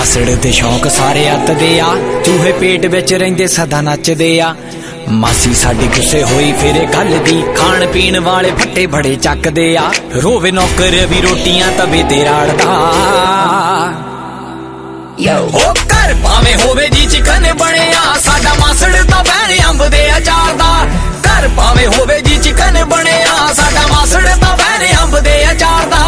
मासड़ दे शौक सारे अतदे आ, चूहे पेट विच रहिंदे सदा नचदे आ। मासी साडी गुस्से होई फिर गल दी, खाण पीण वाले फट्टे बड़े चकदे आ। रोवे नौकर भी रोटियां तवे ते राड़दा। ओ घर भावें होवे जी चिकन बणिया, साडा मासड़ तां बैण अंब दे अचार दा। घर भावें होवे जी चिकन बणिया, साडा मासड़ तां बैण अंब दे अचार दा।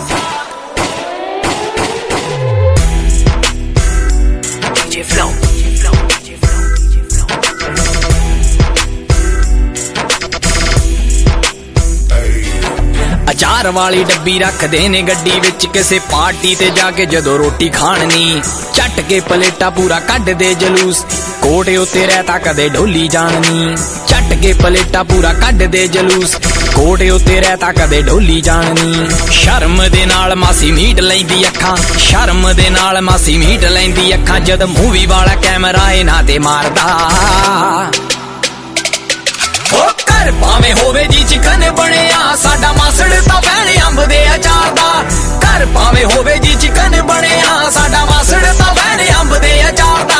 अचार वाली डब्बी रखदे ने गड्डी विच, किसे पार्टी ते जाके जदों रोटी खाणनी। झट के पलेटा पूरा कढ दे जलूस, कोटे उत्ते रहता कदे ढोली जाननी। झट के पलेटा पूरा कढ दे जलूस, कोटे उत्ते रहता कदे ढोली जाननी। शर्म दे नाल मासी मीट लैंदी अखां, शर्म दे नाल मासी मीट लैंदी अखां, जद मूवी वाला कैमरा इन्हां ते मारदा। घर भावें होवे जी चिकन बणिया, साडा मासड़ तां बैण अंब दे अचार दा। घर भावें होवे जी चिकन बणिया, साडा मासड़ तां बैण अंब दे अचार दा।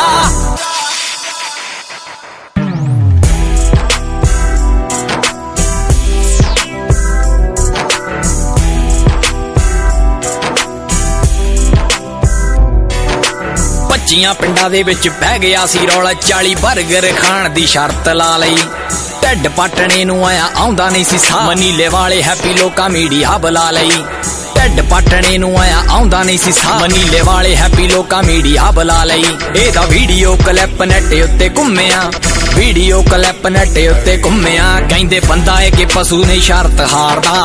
पच्चियां पिंडां दे विच पै गया सी रौला, 40 बर्गर खाण दी शर्त ला लई। ढिड पटने नूं आया आउंदा नहीं सी सा, मनीले वाले हैप्पी लोका मीडिया बुला लई। ढिड पटने नूं आया आउंदा नहीं सी सा, मनीले वाले हैप्पी लोका मीडिया बुला लई। एदा वीडियो क्लिप नेट उत्ते घुम्मिया, वीडियो क्लिप नेट उत्ते घुम्मिया, कहंदे बंदा है कि पशु नहीं शर्त हारदा।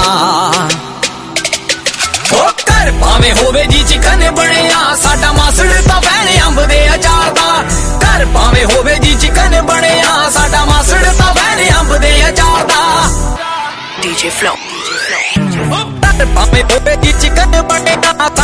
घर भावें होवे जी चिकन बणिया, साडा मासड़ तां बैण अंब दे अचार दा। घर भावें होवे जी चिकन बणिया, साडा मासड़ तां बैण अंब दे अचार दा। DJ Flow। घर भावें होवे जी चिकन बणिया,